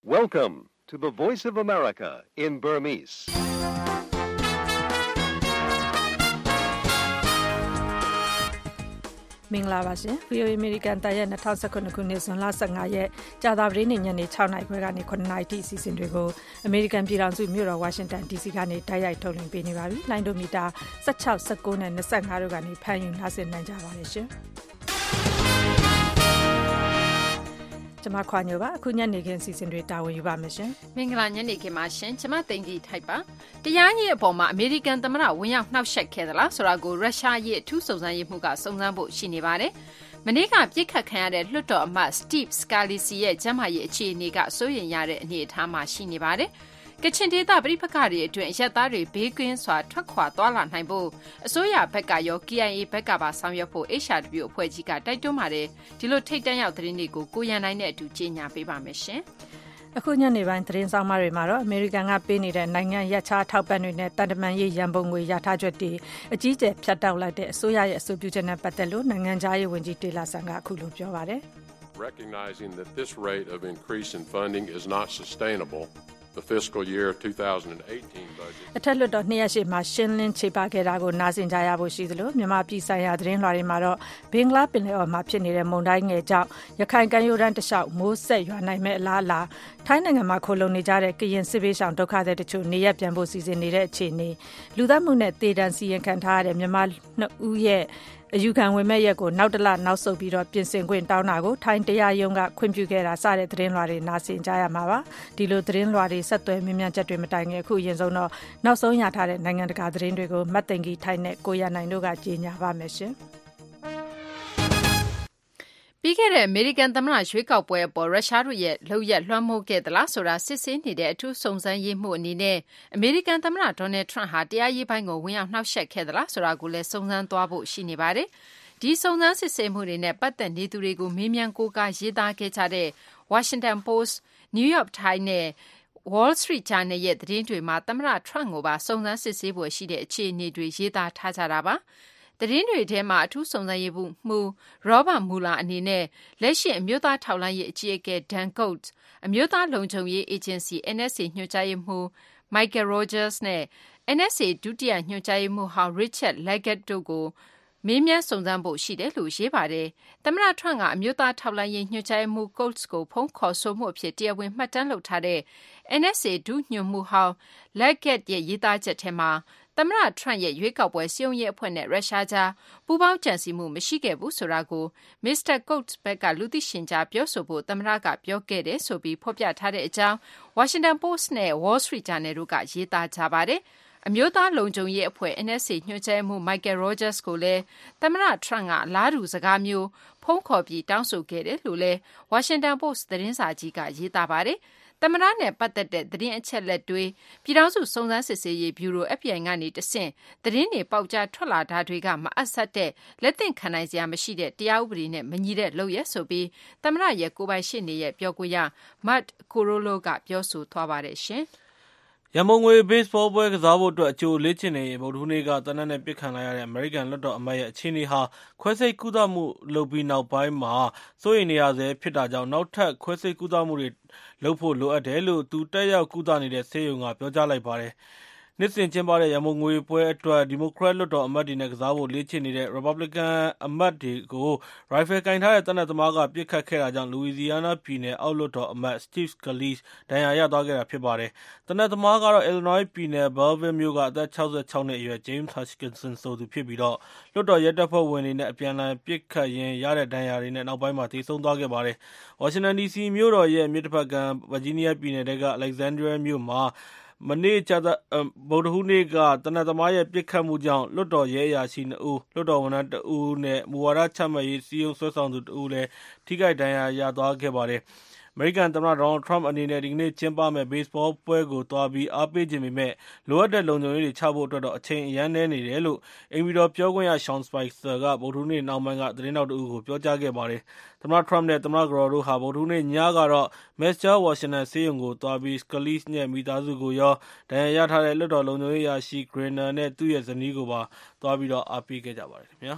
Welcome to the Voice of America in Burmese. ။မင်္ဂလာပါရှင်။ VOA American တရက်2019ခုနှစ်ဇွန်လ15ရက်ကြာသပတေးနေ့ညနေ6:00နာရီခွဲကနေ9:00နာရီထိအစီအစဉ်တွေကို American ပြည်ထောင်စုမြို့တော် Washington DC ကနေတိုက်ရိုက်ထုတ်လွှင့်ပေးနေပါပြီ။လိုင်းဒိုမီတာ16, 19နဲ့25တို့ကနေဖမ်းယူနှာစင်နိုင်ကြပါတယ်ရှင်။ကျမခွာညိုပါအခုညနေခင်းစီစဉ်တွေတာဝန်ယူပါမယ်ရှင်မင်္ဂလာညနေခင်းပါရှင်ကျမသိင်္ဂီထိုက်ပါတရားရေးအပေါ်မှာအမေရိကန်သမ္မတဝင်ရောက်နှောက်ယှက်ခဲ့သလားဆိုတာကိုရုရှားရဲ့အထူးစုံစမ်းရေးမှူးကစုံစမ်းဖို့ရှိနေပါတယ်မနေ့ကပြစ်ခတ်ခံရတဲ့လွှတ်တော်အမတ် Steve Scalise ရဲ့ကျန်းမာရေးအခြေအနေကစိုးရိမ်ရတဲ့အနေအထားမှာရှိနေပါတယ်ကချင်ဒေသပြည်ပခါတွေအတွင်းရက်သားတွေဘေးကင်းစွာထွက်ခွာသွားလာနိုင်ဖို့အစိုးရဘက်ကရော KIA ဘက်ကပါဆောင်ရွက်ဖို့ HRW အဖွဲ့ကြီးကတိုက်တွန်းပါတယ်ဒီလိုထိတ်တန့်ရောက်သတင်းတွေကိုကိုရန်နိုင်နဲ့အတူကြီးညာပေးပါမယ်ရှင်အခုညနေပိုင်းသတင်းဆောင်မတွေမှာတော့အမေရိကန်ကပေးနေတဲ့နိုင်ငံရပ်ခြားထောက်ပံ့တွေနဲ့တန်တမန်ရေးရန်ပုံငွေရထားချက်တွေအကြီးအကျယ်ဖြတ်တောက်လိုက်တဲ့အစိုးရရဲ့အဆိုပြုချက်နဲ့ပတ်သက်လို့နိုင်ငံခြားရေးဝန်ကြီးတေလာဆန်ကအခုလိုပြောပါတယ် Recognizing that this rate of increase in funding is not sustainable The fiscal year 2018 budget အထက်လွှတ်တော်နှစ်ရက်ရှိမှရှင်းလင်းခြေပခဲ့တာကိုနားဆင်ကြရဖို့ရှိသလိုမြန်မာပြည်ဆိုင်ရာသတင်းလွှာတွေမှာတော့ဘင်္ဂလားပင်လယ်အော်မှာဖြစ်နေတဲ့မုန်တိုင်းငယ်ကြောင့်ရခိုင်ကမ်းရိုးတန်းတစ်လျှောက်မိုးဆက်ရွာနိုင်မဲ့အလားအလာထိုင်းနိုင်ငံမှာခိုလုံနေကြတဲ့ကရင်စစ်ဘေးရှောင်ဒုက္ခသည်တချို့နေရပ်ပြန်ဖို့စီစဉ်နေတဲ့အခြေအနေလူသတ်မှုနဲ့တေတံစီရင်ခံထားရတဲ့မြန်မာနှစ်ဦးရဲ့အယူခံဝင်မဲ့ရက်ကိုနောက်တလနောက်ဆုတ်ပြီးတော့ပြင်ဆင်ခွင့်တောင်းတာကိုထိုင်းတရားရုံးကခွင့်ပြုခဲ့တာစတဲ့သတင်းလွှာတွေနားဆင်ကြရမှာပါဒီလိုသတင်းလွှာတွေဆက်သွယ်မြင်မြန်ချက်တွေမတိုင်ခင်အခုအရင်ဆုံးတော့နောက်ဆုံးရထားတဲ့နိုင်ငံတကာသတင်းတွေကိုမတ်သိင်္ဂီထိုင်းနဲ့ကိုရနိုင်တို့ကကြေညာပါမယ်ရှင်ပြီးခဲ့တဲ့အမေရိကန်သမ္မတရွေးကောက်ပွဲအပေါ်ရုရှားတို့ရဲ့လုပ်ရက်လွှမ်းမိုးခဲ့သလားဆိုတာစစ်ဆေးနေတဲ့အထူးစုံစမ်းရေးမှုအနေနဲ့အမေရိကန်သမ္မတဒေါ်နယ်ထရန့်ဟာတရားရေးပိုင်းကိုဝင်ရောက်နှောက်ယှက်ခဲ့သလားဆိုတာကိုလည်းစုံစမ်းသွားဖို့ရှိနေပါတယ်။ဒီစုံစမ်းစစ်ဆေးမှုတွေနဲ့ပတ်သက်နေသူတွေကိုမေးမြန်းကိုးကားရေးသားခဲ့ကြတဲ့ Washington Post, New York Times နဲ့ Wall Street Journal ရဲ့သတင်းတွေမှာသမ္မတထရန့်ကိုပါစုံစမ်းစစ်ဆေးဖို့ရှိတဲ့အခြေအနေတွေရေးသားထားကြတာပါ။သတင်းတွေထဲမှာအထူးစုံစမ်းရေးမှူး Robert Mueller အနေနဲ့လက်ရှိအမျိုးသားထောက်လှမ်းရေးအကြီးအကဲ Dan Coats အမျိုးသားလုံခြုံရေးအေဂျင်စီ NSA ညွှန်ကြားရေးမှူး Michael Rogers နဲ့ NSA ဒုတိယညွှန်ကြားရေးမှူးဟောင်း Richard Leggett တို့ကိုမေးမြန်းစုံစမ်းဖို့ရှိတယ်လို့ရေးပါတယ်။သမ္မတထရန့်ကအမျိုးသားထောက်လှမ်းရေးညွှန်ကြားရေးမှူး Coats ကိုဖုန်းခေါ်ဆိုမှုအဖြစ်တရားဝင်မှတ်တမ်းလုပ်ထားတဲ့ NSA ဒုညွှန်မှူးဟောင်း Leggett ရဲ့ရေးသားချက်ထဲမှာသမ္မတထရန့်ရဲ့ရွေးကောက်ပွဲစည်းရုံးရေးအဖွဲ့နဲ့ရုရှားကြားပူးပေါင်းကြံစည်မှုမရှိခဲ့ဘူးဆိုတာကိုမစ္စတာ Coats ဘက်ကလူသိရှင်ကြားပြောဆိုဖို့သမ္မတကပြောခဲ့တယ်ဆိုပြီးဖော်ပြထားတဲ့အကြောင်း Washington Post နဲ့ Wall Street Journal တို့ကရေးသားကြပါတယ်။အမျိုးသားလုံခြုံရေးအဖွဲ့ NSA ညွှန်ကြားရေးမှူး Michael Rogers ကိုလည်းသမ္မတထရန့်ကအလားတူစကားမျိုးဖုန်းခေါ်ပြီးတောင်းဆိုခဲ့တယ်လို့လည်း Washington Post သတင်းစာကြီးကရေးသားပါတယ်။သမ္မတနဲ့ပတ်သက်တဲ့သတင်းအချက်လက်တွေပြည်ထောင်စုစုံစမ်းစစ်ဆေးရေးဗျူရို FBI ကနေတဆင့်သတင်းတွေပေါက်ကြားထွက်လာတာတွေကမအပ်ဆက်တဲ့လက်သင့်ခံနိုင်စရာမရှိတဲ့တရားဥပဒေနဲ့မညီတဲ့လုပ်ရက်ဆိုပြီးသမ္မတရဲ့ကိုယ်ပိုင်ရှေ့နေရဲ့ပြောခွင့်ရ Matt Corollo ကပြောဆိုသွားပါတယ်ရှင်ရန်ကုန်ငွေဘေးဘောပွဲကစားဖို့အတွက်အကျိုးလေ့ကျင့်နေဗုဒ္ဓဟူးနေ့ကတနက်နဲ့ပြစ်ခံလိုက်ရတဲ့အမေရိကန်လွှတ်တော်အမတ်ရဲ့အခြေအနေဟာခွဲစိတ်ကုသမှုလုပ်ပြီးနောက်ပိုင်းမှာစိုးရိမ်နေရဆဲဖြစ်တာကြောင့်နောက်ထပ်ခွဲစိတ်ကုသမှုတွေလုပ်ဖို့လိုအပ်တယ်လို့သူတက်ရောက်ကုသနေတဲ့ဆေးရုံကပြောကြားလိုက်ပါတယ်။နှစ်စဉ်ကျင်းပတဲ့ရန်ကုန်ငွေပွဲအတွက်ဒီမိုကရက်လွှတ်တော်အမတ်တွေနဲ့ကစားဖို့လေ့ကျင့်နေတဲ့ Republican အမတ်တွေကိုရိုင်ဖယ်ကင်ထားတဲ့တနက်သမားကပြစ်ခတ်ခဲ့တာကြောင့်လူဝီဇီယားနားပြည်နယ်အောက်လွှတ်တော်အမတ် Steve Scalise ဒဏ်ရာရသွားခဲ့တာဖြစ်ပါတယ်။တနက်သမားကတော့ Illinois ပြည်နယ် Belleville မြို့ကအသက်66နှစ်အရွယ် James Hutchinson ဆိုသူဖြစ်ပြီးလွှတ်တော်ရဲတပ်ဖွဲ့ဝင်တွေနဲ့အပြန်အလှန်ပြစ်ခတ်ရင်းရတဲ့ဒဏ်ရာတွေနဲ့နောက်ပိုင်းမှာသေဆုံးသွားခဲ့ပါတယ်။ Washington DC မြို့တော်ရဲ့မြစ်တစ်ဖက်ကမ်း Virginia ပြည်နယ်က Alexandria မြို့မှာမနေ့ဗုဒ္ဓဟူးနေ့ကတနက်သမားရဲ့ပြစ်ခတ်မှုကြောင့်လွှတ်တော်ရဲအရာရှိ2ဦးလွှတ်တော်ဝန်ထမ်း2ဦးနဲ့မူဝါဒချမှတ်ရေးစည်းရုံးဆွဲဆောင်သူ2ဦးလည်းထိခိုက်ဒဏ်ရာရသွားခဲ့ပါတယ်။အမေရိကန်သမ္မတဒေါ်နယ်ထရန့်အနေနဲ့ဒီကနေ့ကျင်းပမယ့်ဘေ့စ်ဘောပွဲကိုသွားပြီးအားပေးခြင်းပေမဲ့လိုအပ်တဲ့လုံခြုံရေးတွေချဖို့အတွက်တော့အချိန်အရန်နည်းနေတယ်လို့အိမ်ဖြူတော်ပြောခွင့်ရ Sean Spicer ကဗုဒ္ဓဟူးနေ့နှောင်းပိုင်းကသတင်းထောက်တို့ကိုပြောကြားခဲ့ပါတယ်။သမ္မတထရန့်နဲ့သမ္မတကတော်တို့ဟာဗုဒ္ဓဟူးနေ့ညကတော့ Mass Washington ဆေးရုံကိုသွားပြီး Scalise နဲ့မိသားစုကိုရောဒဏ်ရာရထားတဲ့လွှတ်တော်လုံခြုံရေးအရာရှိ Greiner နဲ့သူ့ရဲ့ဇနီးကိုပါသွားပြီးအားပေးခဲ့ကြပါတယ်ခင်ဗျာ။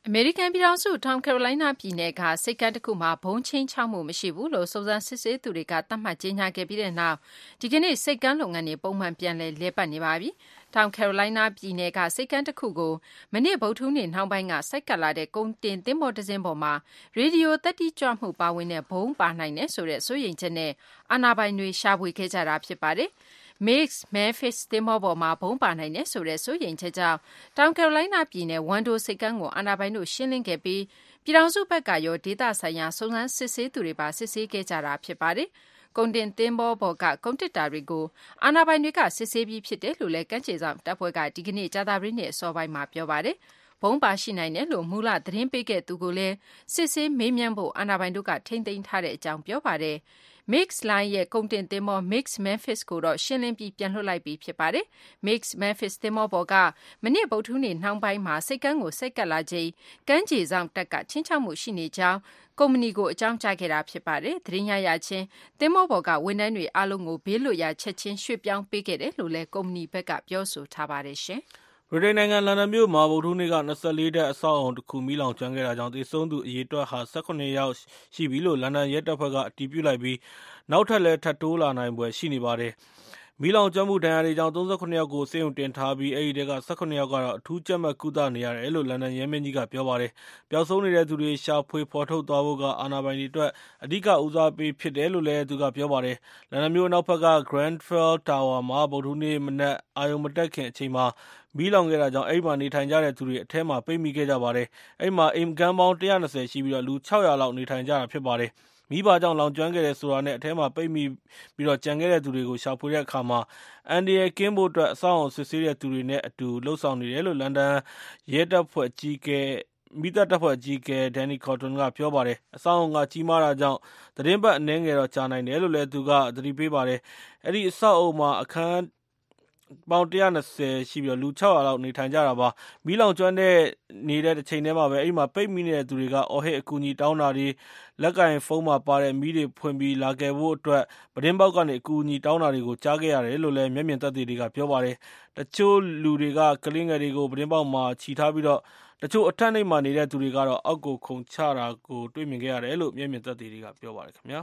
အမေရိကန်ပြည်ထောင်စုတောင်ကယ်ရိုလိုင်းနားပြည်နယ်ကဆိပ်ကမ်းတစ်ခုမှာဘုံချင်းချောက်မှုမရှိဘူးလို့စုံစမ်းစစ်ဆေးသူတွေကသတ်မှတ်ကြေညာခဲ့ပြီးတဲ့နောက်ဒီကနေ့ဆိပ်ကမ်းလုပ်ငန်းတွေပုံမှန်ပြန်လည်ပတ်နေပါပြီ။တောင်ကယ်ရိုလိုင်းနားပြည်နယ်ကဆိပ်ကမ်းတစ်ခုကိုမနေ့ဗုဒ္ဓဟူးနေ့နှောင်းပိုင်းကဆိုက်ကပ်လာတဲ့ကုန်တင်သင်္ဘောတစ်စင်းပေါ်မှာရေဒီယိုသတ္တိကြွမှုပါဝင်တဲ့ဘုံပါနိုင်တဲ့ဆိုတဲ့စိုးရိမ်ချက်နဲ့အာဏာပိုင်တွေရှာဖွေခဲ့ကြတာဖြစ်ပါတယ်။ Mix Memphis သင်္ဘောပေါ်မှာဘုံပါနိုင်တဲ့ဆိုတဲ့စိုးရိမ်ချက်ကြောင့်တောင်ကယ်ရိုလိုင်းနားပြည်နယ်ဝန်ဒိုဆိပ်ကမ်းကိုအာဏာပိုင်တို့ရှင်းလင်းခဲ့ပြီးပြည်ထောင်စုဘက်ကရောဒေသဆိုင်ရာစုံစမ်းစစ်ဆေးသူတွေပါစစ်ဆေးခဲ့ကြတာဖြစ်ပါတယ်။ကုန်တင်သင်္ဘောပေါ်ကကုန်တစ်တာတွေကိုအာဏာပိုင်တွေကစစ်ဆေးပြီးဖြစ်တယ်လို့လည်းကမ်းခြေစောင့်တပ်ဖွဲ့ကဒီကနေ့ကြာသပတေးနေ့အစောပိုင်းမှာပြောပါတယ်။ဘုံပါရှိနိုင်တယ်လို့မူလသတင်းပေးခဲ့သူကိုလည်းစစ်ဆေးမေးမြန်းဖို့အာဏာပိုင်တို့ကထိမ့်သိမ်းထားတဲ့အကြောင်းပြောပါတယ်။ Mix Line ရဲ့ကုန်တင်သင်္ဘော Mix Memphis ကိုတော့ရှင်းလင်းပြီးပြန်လွှတ်လိုက်ပြီးဖြစ်ပါတယ်။ Mix Memphis သင်္ဘောပေါ်ကမနေ့ဗုဒ္ဓဟူးနေ့နှောင်းပိုင်းမှာဆိပ်ကမ်းကိုဆိုက်ကပ်လာချိန်ကမ်းခြေစောင့်တပ်ကချင်းချောက်မှုရှိနေကြောင်းကုမ္ပဏီကိုအကြောင်းကြားခဲ့တာဖြစ်ပါတယ်။သတင်းရချင်းသင်္ဘောပေါ်ကဝန်ထမ်းတွေအားလုံးကိုဘေးလွတ်ရာချက်ချင်းရွှေ့ပြောင်းပေးခဲ့တယ်လို့လည်းကုမ္ပဏီဘက်ကပြောဆိုထားပါတယ်ရှင်။ဗြိတိန်နိုင်ငံလန်ဒန်မြို့မှာဗုဒ္ဓဟူးနေ့က24ထပ်အဆောက်အအုံတစ်ခုမီးလောင်ကျွမ်းခဲ့တာကြောင့်သေဆုံးသူအရေအတွက်ဟာ18ယောက်ရှိပြီလို့လန်ဒန်ရဲတပ်ဖွဲ့ကအတည်ပြုလိုက်ပြီးနောက်ထပ်လည်းထပ်တိုးလာနိုင်ဖွယ်ရှိနေပါတယ်။မီးလောင်ကျွမ်းမှုဒဏ်ရာတွေကြောင့်38ယောက်ကိုဆေးရုံတင်ထားပြီးအဲဒီထဲက18ယောက်ကတော့အထူးကြပ်မတ်ကုသနေရတယ်လို့လန်ဒန်ရဲမင်းကြီးကပြောပါတယ်။ပျောက်ဆုံးနေတဲ့သူတွေရှာဖွေဖော်ထုတ်သွားဖို့ကအာဏာပိုင်တွေအတွက်အဓိကဦးစားပေးဖြစ်တယ်လို့လည်းသူကပြောပါတယ်။လန်ဒန်မြို့အနောက်ဘက်က Grenfell Tower မှာဗုဒ္ဓဟူးနေ့မနက်အာရုံမတက်ခင်အချိန်မှာမီးလောင်ခဲ့တာကြောင့်အဲ့မှာနေထိုင်ကြတဲ့သူတွေအထဲမှာပိတ်မိခဲ့ကြပါတယ်။အဲ့မှာအိမ်ကန်းပေါင်း120ရှိပြီးလူ600လောက်နေထိုင်ကြတာဖြစ်ပါတယ်။မိဘကြောင့်လောင်ကျွမ်းခဲ့တယ်ဆိုတာနဲ့အထဲမှာပိတ်မိပြီးကြံခဲ့တဲ့သူတွေကိုရှာဖွေတဲ့အခါမှာအန်ဒီရယ်ကင်းဖို့အတွက်အဆောင်အုံစစ်ဆေးတဲ့သူတွေနဲ့အတူလှုပ်ဆောင်နေတယ်လို့လန်ဒန်ရဲတပ်ဖွဲ့အကြီးအကဲမိသက်တပ်ဖွဲ့အကြီးအကဲ Danny Cotton ကပြောပါတယ်။အဆောင်အုံကကြီးမားတာကြောင့်သတင်းပတ်အနည်းငယ်တော့ကြာနိုင်တယ်လို့လည်းသူကသတိပေးပါတယ်။အဲ့ဒီအဆောက်အုံမှာအခန်းပေါင်း120ရှိပြီးလူ600လောက်နေထိုင်ကြတာပါမီးလောင်ကျွမ်းနေတဲ့တစ်ချိန်တည်းမှာပဲအဲ့မှာပိတ်မိနေတဲ့သူတွေကအော်ဟစ်အကူအညီတောင်းတာတွေလက်ကင်ဖုန်းမှာပါတဲ့မီးတွေဖွင့်ပြီးလာခဲ့ဖို့အတွက်ပဒင်းပေါက်ကနေအကူအညီတောင်းတာတွေကိုကြားခဲ့ရတယ်လို့လည်းမျက်မြင်သက်သေတွေကပြောပါတယ်တချို့လူတွေကကလင်းငယ်တွေကိုပဒင်းပေါက်မှာခြိထားပြီးတော့တချို့အထက်နှိပ်မှာနေတဲ့သူတွေကတော့အောက်ကိုခုန်ချတာကိုတွေ့မြင်ခဲ့ရတယ်လို့မျက်မြင်သက်သေတွေကပြောပါတယ်ခင်ဗျာ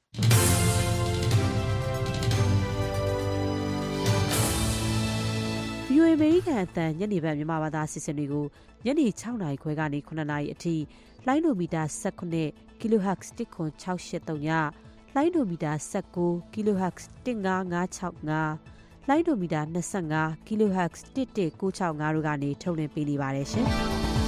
VOA အမေရိကန်အသံညနေပိုင်းမြန်မာဘာသာအစီအစဉ်တွေကိုညနေ6နာရီခွဲကနေ9နာရီအထိလိုင်းဒိုမီတာ19 kHz 10683ညလိုင်းဒိုမီတာ19 kHz 15565လိုင်းဒိုမီတာ25 kHz 11965တို့ကနေထုတ်လွှင့်ပေးနေပါတယ်ရှင်။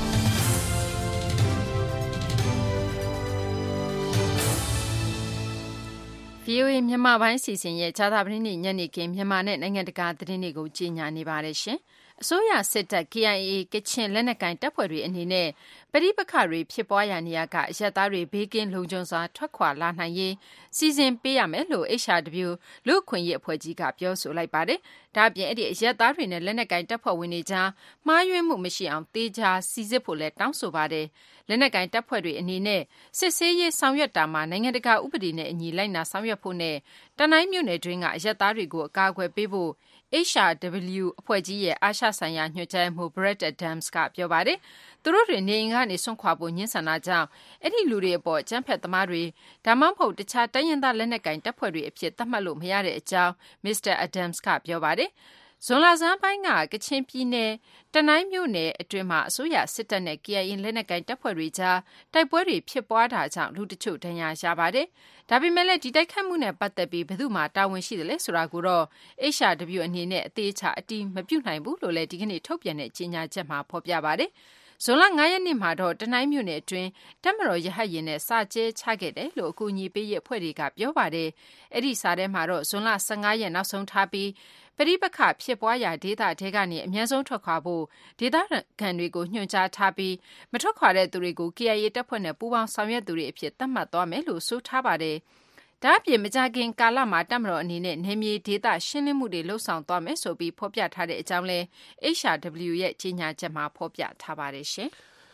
VOA မြန်မာပိုင်းစီစဉ်ရဲ့ဂျာတာပရင်းနေ့ညနေခင်းမြန်မာနဲ့နိုင်ငံတကာသတင်းတွေကိုကြီးညာနေပါတယ်ရှင်။အစိုးရစစ်တပ် KIA ကချင်လက်နက်ကိုင်တပ်ဖွဲ့တွေအနေနဲ့ပဋိပက္ခတွေဖြစ်ပွားရာနေရာကအရပ်သားတွေဘေးကင်းလုံခြုံစွာထွက်ခွာလာနိုင်ရေးစီစဉ်ပေးရမယ်လို့ HRW လူ့အခွင့်အရေးအဖွဲ့ကြီးကပြောဆိုလိုက်ပါတယ်။ဒါ့အပြင်အဲ့ဒီအရပ်သားတွေနဲ့လက်နက်ကိုင်တပ်ဖွဲ့ဝင်တွေကြားမှားယွင်းမှုမရှိအောင်တေချာစီစစ်ဖို့လည်းတောင်းဆိုပါတယ်။လက်နက်ကိုင်တပ်ဖွဲ့တွေအနေနဲ့စစ်ဆေးရေးဆောင်ရွက်တာမှာနိုင်ငံတကာဥပဒေနဲ့အညီလိုက်နာဆောင်ရွက်ဖို့နဲ့တနိုင်းမြို့နယ်တွင်းကအရပ်သားတွေကိုအကာအကွယ်ပေးဖို့ HRW အဖွဲ့ကြီးရဲ့အာရှဆိုင်ရာညွှန်ကြားရေးမှူး Brett Adams ကပြောပါတယ်။သူတို့တွေနေအိမ်ကနေဆွန့်ခွာဖို့ညှင်းဆန်တာကြောင့်အဲ့ဒီလူတွေအပေါ်အကြမ်းဖက်သမားတွေဒါမှမဟုတ်တခြားတိုင်းရင်းသားလက်နက်ကိုင်တပ်ဖွဲ့တွေအဖြစ်သတ်မှတ်လို့မရတဲ့အကြောင်း Mr. Adams ကပြောပါတယ်။ဇွန်လဆန်းပိုင်းကကချင်ပြည်နယ်တနိုင်းမြို့နယ်အတွင်းမှာအစိုးရစစ်တပ်နဲ့ KIA လက်နက်ကိုင်တပ်ဖွဲ့တွေကြားတိုက်ပွဲတွေဖြစ်ပွားတာကြောင့်လူတချို့ဒဏ်ရာရပါတယ်။ဒါပေမဲ့လည်းဒီတိုက်ခိုက်မှုနဲ့ပတ်သက်ပြီးဘယ်သူမှတာဝန်ရှိတယ်လဲဆိုတာကိုတော့ HRW အနေနဲ့အသေးချာအတိမပြုတ်နိုင်ဘူးလို့လည်းဒီကနေ့ထုတ်ပြန်တဲ့ကြေညာချက်မှာဖော်ပြပါတယ်။ဇွန်လ9ရက်နေ့မှာတော့တနိုင်းမြို့နယ်အတွင်းတပ်မတော်ရဟတ်ယာဉ်နဲ့စကျဲချခဲ့တယ်လို့အကူအညီပေးရေးအဖွဲ့တွေကပြောပါတယ်။အဲ့ဒီစာထဲမှာတော့ဇွန်လ15ရက်နောက်ဆုံးထားပြီးပဋိပက္ခဖြစ်ပွားရာဒေသတွေကနေအများဆုံးထွက်ခွာဖို့ဒေသခံတွေကိုညွှန်ကြားထားပြီးမထွက်ခွာတဲ့သူတွေကို KIA တပ်ဖွဲ့နဲ့ပူးပေါင်းဆောင်ရွက်သူတွေအဖြစ်သတ်မှတ်သွားမယ်လို့ဆိုထားပါတယ်။ဒါ့အပြင်မကြခင်ကာလမှာတပ်မတော်အနေနဲ့နယ်မြေဒေသရှင်းလင်းမှုတွေလှုပ်ဆောင်သွားမယ်ဆိုပြီးဖော်ပြထားတဲ့အကြောင်းလဲ HRW ရဲ့ကြေညာချက်မှာဖော်ပြထားပါတယ်ရှင်။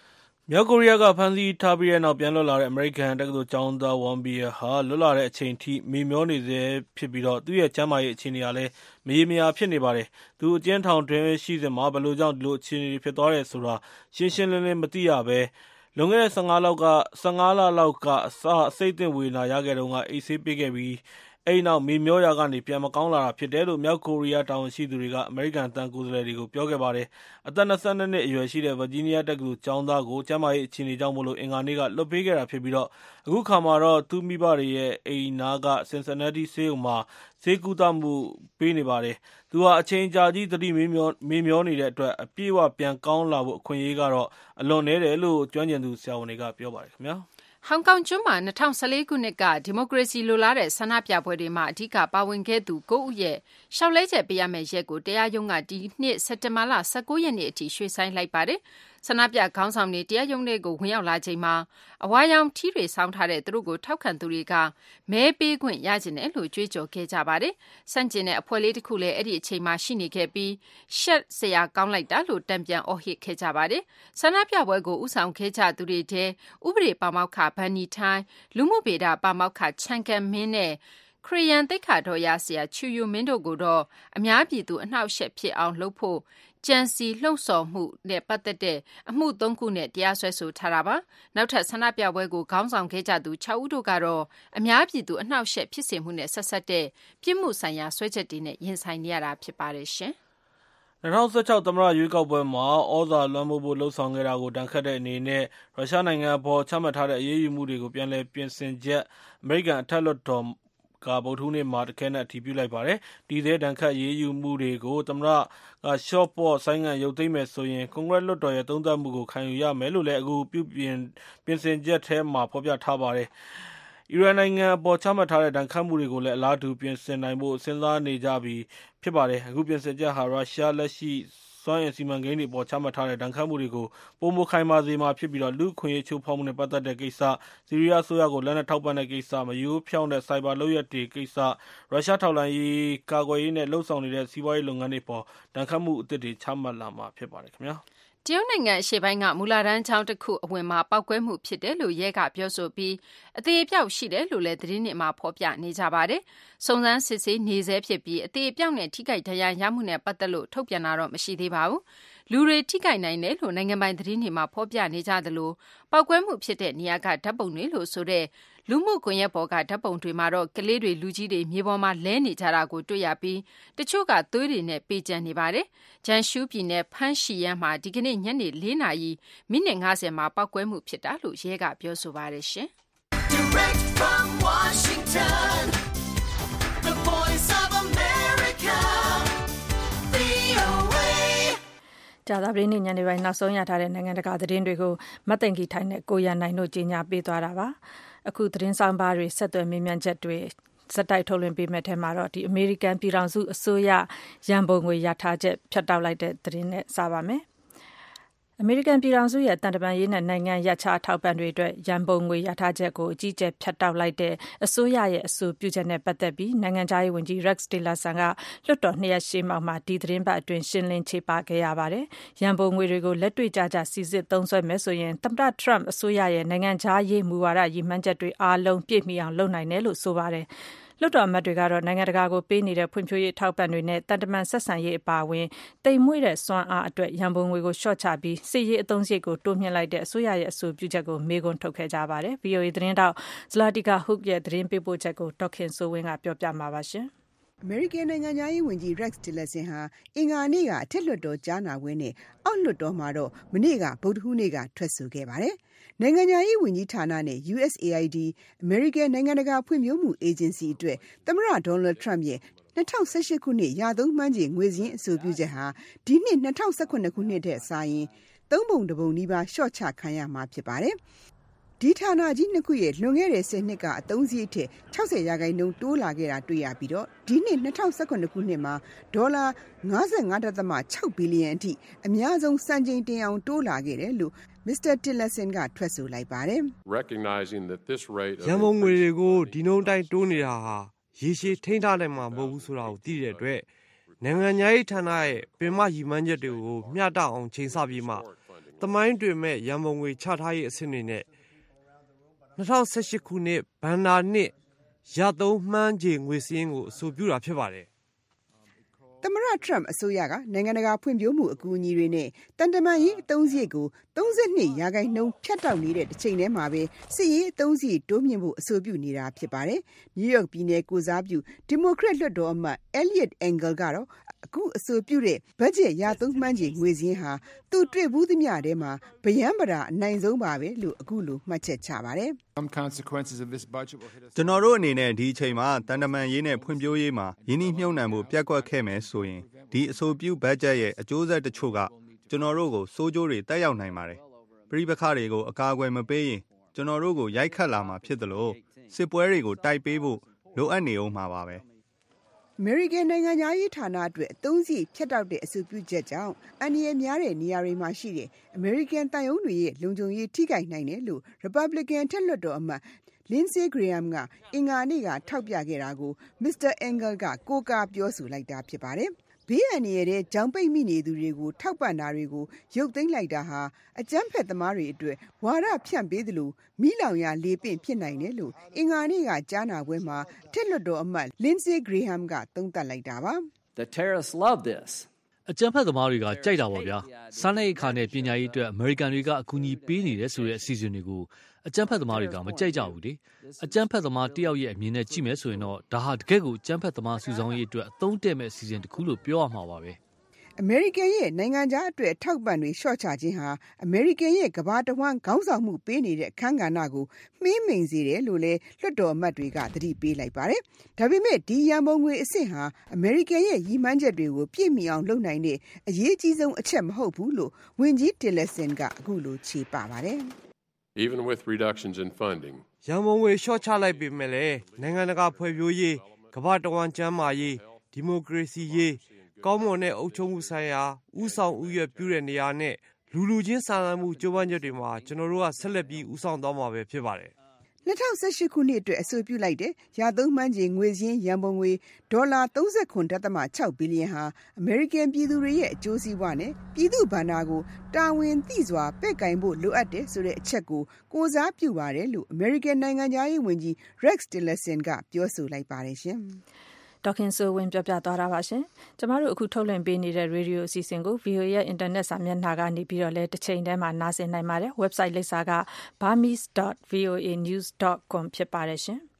မြောက်ကိုရီးယားကဖမ်းဆီးထားပြီးတဲ့နောက်ပြန်လွတ်လာတဲ့အမေရိကန်တက္ကသိုလ်ကျောင်းသား Won Beier ဟာလွတ်လာတဲ့အချိန်ထိမေမျောနေစေဖြစ်ပြီးသူ့ရဲ့ကျန်းမာရေးအခြေအနေကလည်းမရေမရာဖြစ်နေပါတယ်။သူအကျဉ်းထောင်တွင်ရှိစဉ်မှာဘယ်လိုကြောင့်ဒီလိုအခြေအနေဖြစ်သွားတယ်ဆိုတာရှင်းရှင်းလင်းလင်းမသိရဘဲလွန်ခဲ့တဲ့15လလောက်ကအဆိပ်သင့်ဝေဒနာရခဲ့တုန်းကအိတ်ဆေးပေးခဲ့ပြီးအဲ့နောက်မေမျောရာကနေပြန်မကောင်းလာတာဖြစ်တယ်လို့မြောက်ကိုရီးယားတာဝန်ရှိသူတွေကအမေရိကန်တန်ကိုယ်စားလှယ်တွေကိုပြောခဲ့ပါတယ်။အသက်22နှစ်အရွယ်ရှိတဲ့ဗာဂျီးနီးယားတက္ကသိုလ်ကျောင်းသားကိုကျန်းမာရေးအခြေအနေကြောင့်အင်္ဂါနေ့ကလွှတ်ပေးခဲ့တာဖြစ်ပြီးအခုခါမှာတော့သူ့မိဘတွေရဲ့အိမ်နာကဆင်ဆနာတီဆေးရုံမှာဆေးကုသမှုပေးနေပါတယ်။သူဟာအချိန်ကြာကြီးသတိမေ့မျောနေတဲ့အတွက်အပြည့်အဝပြန်ကောင်းလာဖို့အခွင့်အရေးကတော့အလွန်နည်းတယ်လို့ကျွမ်းကျင်သူဆရာဝန်တွေကပြောပါတယ်ခင်ဗျာ။ဟောင်ကောင်ကျွန်းမှာ2014ခုနှစ်ကဒီမိုကရေစီလိုလားတဲ့ဆန္ဒပြပွဲတွေမှာအဓိကပါဝင်ခဲ့သူ9ဦးရဲ့ရှောက်လဲချက်ပေးရမယ့်ရက်ကိုတရားရုံးကဒီနှစ်စက်တင်ဘာလ19ရက်နေ့အထိရွှေ့ဆိုင်းလိုက်ပါတယ်။ဆန္ဒပြခေါင်းဆောင်တွေတရားရုံးတွေကိုဝင်ရောက်လာချိန်မှာအဝါရောင်ထီးတွေဆောင်းထားတဲ့သူတို့ကိုထောက်ခံသူတွေကမဲပေးခွင့်ရကြတယ်လို့ကြွေးကြော်ခဲ့ကြပါတယ်။စန့်ကျင်တဲ့အဖွဲ့လေးတစ်ခုလည်းအဲ့ဒီအချိန်မှာရှိနေခဲ့ပြီးရှက်စရာကောင်းလိုက်တာလို့တံပြန်အော်ဟစ်ခဲ့ကြပါတယ်။ဆန္ဒပြပွဲကိုဥဆောင်ခဲ့ကြသူတွေထဲဥပဒေပါမောက္ခဘန်နီထိုင်းလူမှုဗေဒပါမောက္ခချန်ကန်မင်းနဲ့ခရီးယန်သိက္ခာတော်ရဆရာချူယူမင်းတို့ကိုတော့အများပြည်သူအနှောက်အယှက်ဖြစ်အောင်လုပ်ဖို့ကြံစီလှုံ့ဆော်မှုနဲ့ပတ်သက်တဲ့အမှု3ခုနဲ့တရားစွဲဆိုထားတာပါ။နောက်ထပ်ဆန္ဒပြပွဲကိုခေါင်းဆောင်ခဲ့ကြသူ6ဦးတို့ကတော့အများပြည်သူအနှောက်အယှက်ဖြစ်စေမှုနဲ့ဆက်စပ်တဲ့ပြစ်မှုဆိုင်ရာစွဲချက်တွေနဲ့ရင်ဆိုင်နေရတာဖြစ်ပါတယ်ရှင်။2016သမ္မတရွေးကောက်ပွဲမှာဩဇာလွှမ်းမိုးဖို့လှုံ့ဆော်ခဲ့တာကိုတန်ခတ်တဲ့အနေနဲ့ရုရှားနိုင်ငံအပေါ်ချမှတ်ထားတဲ့အရေးယူမှုတွေကိုပြန်လည်ပြင်ဆင်ချက်အမေရိကန်အထက်လွှတ်တော်ကဗုဒ္ဓဟူးနေ့မှာတခဲနဲ့အတည်ပြုလိုက်ပါတယ်။ဒီဒဏ်ခတ်ရေးယူမှုတွေကိုသမ္မတကရှော့ပေါ့ဆိုင်းငံ့ရုပ်သိမ်းမယ်ဆိုရင်ကွန်ဂရက်လွှတ်တော်ရဲ့သုံးသပ်မှုကိုခံယူရမယ်လို့လည်းအခုပြင်ဆင်ချက်ထဲမှာဖော်ပြထားပါတယ်။အီရန်နိုင်ငံအပေါ်ချမှတ်ထားတဲ့ဒဏ်ခတ်မှုတွေကိုလည်းအလားတူပြင်ဆင်နိုင်ဖို့စဉ်းစားနေကြပြီဖြစ်ပါတယ်။အခုပြင်ဆင်ချက်ဟာရုရှားလက်ရှိစွမ်းအင်စီမံကိန်းတွေပေါ်ချမှတ်ထားတဲ့ဒဏ်ခတ်မှုတွေကိုပိုမိုခိုင်မာစေမှာဖြစ်ပြီးလူ့အခွင့်အရေးချိုးဖောက်မှုနဲ့ပတ်သက်တဲ့ကိစ္စ၊ဆီးရီးယားအစိုးရကိုလက်နက်ထောက်ပံ့တဲ့ကိစ္စ၊မရိုးဖြောင့်တဲ့ဆိုင်ဘာလုပ်ရပ်တွေကိစ္စ၊ရုရှားထောက်လှမ်းရေး၊ကာကွယ်ရေးနဲ့လုပ်ဆောင်နေတဲ့စီးပွားရေးလုပ်ငန်းတွေအပေါ်ဒဏ်ခတ်မှုအသစ်တွေချမှတ်လာမှာဖြစ်ပါတယ်ခင်ဗျာ။တရုတ်နိုင်ငံအရှေ့ပိုင်းကမူလတန်းကျောင်းတစ်ခုအဝင်မှာပောက်ကွဲမှုဖြစ်တယ်လို့ရဲကပြောဆိုပြီးအသေးအပျောက်ရှိတယ်လို့လည်းသတင်းတွေမှာဖော်ပြနေကြပါတယ်။စုံစမ်းစစ်ဆေးနေဆဲဖြစ်ပြီးအသေးအပျောက်နဲ့ထိခိုက်ဒဏ်ရာရမှုနဲ့ပတ်သက်လို့ထုတ်ပြန်တာတော့မရှိသေးပါဘူး။လူတွေထိခိုက်နိုင်တယ်လို့နိုင်ငံပိုင်သတင်းတွေမှာဖော်ပြနေကြသလိုပောက်ကွဲမှုဖြစ်တဲ့နေရာကဓာတ်ပုံတွေလို့ဆိုတဲ့လူမှုကွန်ရက်ပေါ်ကဓာတ်ပုံတွေမှာတော့ကလေးတွေလူကြီးတွေမြေပေါ်မှာလဲနေကြတာကိုတွေ့ရပြီးတချို့ကသွေးတွေနဲ့ပေကျံနေပါတယ်။ဂျန်ရှူးပြည်နယ်ဖန်းရှီယန်မှာဒီကနေ့ညနေ4 နာရီမိနစ်50မှာပောက်ကွဲမှုဖြစ်တာလို့ရဲကပြောဆိုပါတယ်ရှင်။ Direct from Washington, the Voice of America, VOA ကြာသပတေးနေ့ညနေပိုင်းနောက်ဆုံးရထားတဲ့နိုင်ငံတကာသတင်းတွေကိုမသိင်္ဂီထိုင်နဲ့ကိုရန်နိုင်တို့ကြီးညာပေးသွားတာပါ။အခုသတင်းဆောင်ပါတွေဆက်သွယ်မေးမြန်းချက်တွေစက်တိုက်ထုတ်လွှင့်ပေးမဲ့ထဲမှာတော့အမေရိကန်ပြည်ထောင်စုအစိုးရရန်ပုံငွေရထားချက်ဖြတ်တောက်လိုက်တဲ့သတင်းနဲ့စပါမယ်။အမေရိကန်ပြည်ထောင်စုရဲ့တန်တမာရေးနဲ့နိုင်ငံရပ်ခြားထောက်ပံ့တွေအတွက်ရန်ပုံငွေရထားချက်ကိုအကြီးအကျယ်ဖြတ်တောက်လိုက်တဲ့အစိုးရရဲ့အဆိုပြုချက်နဲ့ပတ်သက်ပြီးနိုင်ငံခြားရေးဝန်ကြီး Rex Tillerson ကလွှတ်တော်2ရက်ရှေ့မှောက်မှာဒီသတင်းပတ်အတွင်းရှင်းလင်းချေပခဲ့ရပါတယ်။ရန်ပုံငွေတွေကိုလက်တွေ့ကျကျစီစစ်သုံးစွဲမယ်ဆိုရင်သမ္မတ Trump အစိုးရရဲ့နိုင်ငံခြားရေးမူဝါဒရည်မှန်းချက်တွေအားလုံးပြည့်မီအောင်လုပ်နိုင်တယ်လို့ဆိုပါတယ်။လွှတ်တော်အမတ်တွေကတော့နိုင်ငံတကာကိုပေးနေတဲ့ဖွံ့ဖြိုးရေးထောက်ပံ့တွေနဲ့တန်တမာဆက်ဆံရေးအပါအဝင်တိမ်မွေ့တဲ့စွမ်းအားအတွက်ရန်ပုံငွေကိုလျှော့ချပြီးစစ်ရေးအသုံးစရိတ်ကိုတိုးမြှင့်လိုက်တဲ့အစိုးရရဲ့အဆိုပြုချက်ကိုမေးခွန်းထုတ်ခဲ့ကြပါတယ်။ VOA သတင်းတောက် Zlatica Hook ရဲ့သတင်းပေးပို့ချက်ကိုဒေါက်ခင်စိုးဝင်းကပြောပြမှာပါရှင်။အမေရိကန်နိုင်ငံသားရေးဝန်ကြီး Rex Tillerson ဟာအင်္ဂါနေ့ကအထက်လွှတ်တော်ကြားနာပွဲနဲ့အောက်လွှတ်တော်မှာတော့မနေ့ကဗုဒ္ဓဟူးနေ့ကထွက်ဆိုခဲ့ပါတယ်။နိုင်ငံခြားရေးဝန်ကြီးဌာနနဲ့ USAID အမေရိကန်နိုင်ငံတကာဖွံ့ဖြိုးမှုအေဂျင်စီအတွက်သမ္မတ Donald Trump ရဲ့2018ခုနှစ်ရာသုံးမှန်းခြေငွေစာရင်းအဆိုပြုချက်ဟာဒီနှစ်2018ခုနှစ်ထက်စာရင်3 ပုံ 1 ပုံနီးပါးလျှော့ချခံရမှာဖြစ်ပါတယ်။ဒီဌာနကြီးနှစ်ခုရဲ့လွန်ခဲ့တဲ့10နှစ်ကအသုံးစရိတ်ထက်60% တိုးလာခဲ့တာတွေ့ရပြီးတော့ဒီနှစ်2018ခုနှစ်မှာဒေါ်လာ 55.6 ဘီလီယံအထိအများဆုံးစံချိန်တင်အောင်တိုးလာခဲ့တယ်လို့Mr. Tillerson ကထွက်ဆိုလိုက်ပါတယ်။ရန်ပုံငွေတွေကိုဒီနှုန်းတိုင်းတိုးနေတာဟာရေရှည်ထိန်းထားနိုင်မှာမဟုတ်ဘူးဆိုတာကိုသိတဲ့အတွက်နိုင်ငံခြားရေးဌာနရဲ့ပင်မရည်မှန်းချက်တွေကိုမျှတအောင်ချိန်ဆပြီးမှသမိုင်းတွင်မဲ့ရန်ပုံငွေချထားရေးအဆင့်တွေနဲ့2018ခုနှစ်ဘဏ္ဍာနှစ်ရသုံးမှန်းခြေငွေစည်းကိုအဆိုပြုတာဖြစ်ပါတယ်သမ္မတထရမ့်အစိုးရကနိုင်ငံတကာဖွံ့ဖြိုးမှုအကူအညီတွေနဲ့တန်တမာရေးအသုံးစရိတ်ကို32%ဖြတ်တောက်နေတဲ့တစ်ချိန်တည်းမှာပဲစစ်ရေးအသုံးစရိတ်တိုးမြင့်ဖို့အဆိုပြုနေတာဖြစ်ပါတယ်။နယူးယောက်ပြည်နယ်ကိုစားပြုဒီမိုကရက်လွှတ်တော်အမတ် Eliot Engel ကတော့အခုအဆိုပြုတဲ့ဘတ်ဂျက်ရသုံးမှန်းခြေငွေစည်းဟာသူတွေ့ဘူးသမျှထဲမှာဗယံပရာအနိုင်ဆုံးပါပဲလို့အခုလိုမှတ်ချက်ချပါတယ်။ကျွန်တော်တို့အနေနဲ့ဒီအချိန်မှာတန်တမာရေးနဲ့ဖွံ့ဖြိုးရေးမှာယင်းနှိမ့်မြုပ်နှံမှုပြက်ကွက်ခဲ့မယ်ဆိုရင်ဒီအဆိုပြုဘတ်ဂျက်ရဲ့အကျိုးဆက်တချို့ကကျွန်တော်တို့ကိုစိုးကျိုးတွေတက်ရောက်နိုင်ပါတယ်။ပြည်ပခါတွေကိုအကာအကွယ်မပေးရင်ကျွန်တော်တို့ကိုရိုက်ခတ်လာမှာဖြစ်သလိုစစ်ပွဲတွေကိုတိုက်ပေးဖို့လိုအပ်နေအောင်မှာပါပဲ။အမေရိကန်နိုင်ငံသားရေးဌာနအတွက်အသုံးစရိတ်ဖြတ်တောက်တဲ့အဆိုပြုချက်ကြောင့်အန္တရာယ်များတဲ့နေရာတွေမှာရှိတဲ့အမေရိကန်တန်ယုံတွေရဲ့လုံခြုံရေးထိခိုက်နိုင်တယ်လို့ Republican ထက်လွှတ်တော်အမတ်Lindsey Graham ကအင်္ဂါနေ့ကထောက်ပြခဲ့တာကို Mr. Engel ကကိုးကားပြောဆိုလိုက်တာဖြစ်ပါတယ်။ဘေးအန္တရာယ်တဲ့ကြောင်ပိတ်မိနေသူတွေကိုထောက်ပံ့တာတွေကိုရုပ်သိမ်းလိုက်တာဟာအကြမ်းဖက်သမားတွေအတွက်ဝါဒဖြန့်ပေးသလိုမိလောင်ရာလေပင့်ဖြစ်နိုင်တယ်လို့အင်္ဂါနေ့ကကြားနာပွဲမှာထက်လွှတ်တော်အမတ် Lindsey Graham ကသုံးသပ်လိုက်တာပါ။ The terrorists love this. အကြမ်းဖက်သမားတွေကကြိုက်တာပေါ့ဗျာ။စားနပ်ရိက္ခာနဲ့ပညာရေးအတွက်အမေရိကန်တွေကအကူအညီပေးနေတယ်ဆိုတဲ့အစီအစဉ်တွေကိုအကြမ်းဖက်သမားတွေကမကြိုက်ကြဘူးလေ။အကြမ်းဖက်သမားတယောက်ရဲ့အမြင်နဲ့ကြည့်မယ်ဆိုရင်တော့ဒါဟာတကယ့်ကိုအကြမ်းဖက်သမားစုဆောင်ရေးအတွက်အသုံးတည့်မဲ့အစီအစဉ်တစ်ခုလို့ပြောရမှာပါပဲ။အမေရိကန်ရဲ့နိုင်ငံခြားအတွက်ထောက်ပံ့တွေလျှော့ချခြင်းဟာအမေရိကန်ရဲ့ကမ္ဘာတဝန်းခေါင်းဆောင်မှုပေးနေတဲ့အခမ်းကဏ္ဍကိုမှေးမှိန်စေတယ်လို့လည်းလွှတ်တော်အမတ်တွေကသတိပေးလိုက်ပါတယ်။ဒါပေမဲ့ဒီရန်ပုံငွေအဆင့်ဟာအမေရိကန်ရဲ့ရည်မှန်းချက်တွေကိုပြည့်မီအောင်လုပ်နိုင်တဲ့အရေးကြီးဆုံးအချက်မဟုတ်ဘူးလို့ဝန်ကြီးတီလက်ဆင်ကအခုလိုခြေပပါတယ်။ Even with reductions in funding ရန်ပုံငွေလျှော့ချလိုက်ပေမဲ့လည်းနိုင်ငံတကာဖွဲ့ဖြိုးရေးကမ္ဘာတဝန်းကျန်းမာရေးဒီမိုကရေစီရေးကောင်းမွန်တဲ့အုပ်ချုပ်မှုဆိုင်ရာဥဆောင်ဥရွက်ပြုတဲ့နေရာနဲ့လူချင်းစာနာမှုကြိုးပမ်းချက်တွေမှာကျွန်တော်တို့ကဆက်လက်ပြီးဥဆောင်သွားမှာပဲဖြစ်ပါတယ် 2018ခုနှစ်အတွက်အဆိုပြုလိုက်တဲ့ရသုံးမှန်းခြေငွေစည်းရန်ပုံငွေဒေါ်လာ 39.6 ဘီလီယံဟာအမေရိကန်ပြည်သူတွေရဲ့အကျိုးစီးပွားနဲ့ပြည်သူ့ဘဏ္ဍာကိုတာဝန်သိစွာပဲ့ကိုင်ဖို့လိုအပ်တယ်ဆိုတဲ့အချက်ကိုကိုးစားပြုပါတယ်လို့အမေရိကန်နိုင်ငံသားရေးဝန်ကြီး Rex Tillerson ကပြောဆိုလိုက်ပါတယ်ရှင်။ဒေါခင်စိုးဝင်းပြောပြသွားတာပါရှင်။ကျမတို့အခုထုတ်လွှင့်ပေးနေတဲ့ရေဒီယိုအစီအစဉ်ကို VOA ရဲ့အင်တာနက်စာမျက်နှာကနေပြီးတော့လည်းတစ်ချိန်တည်းမှာနားဆင်နိုင်ပါတယ်။ website လိပ်စာက burmese.voanews.com ဖြစ်ပါတယ်ရှင်။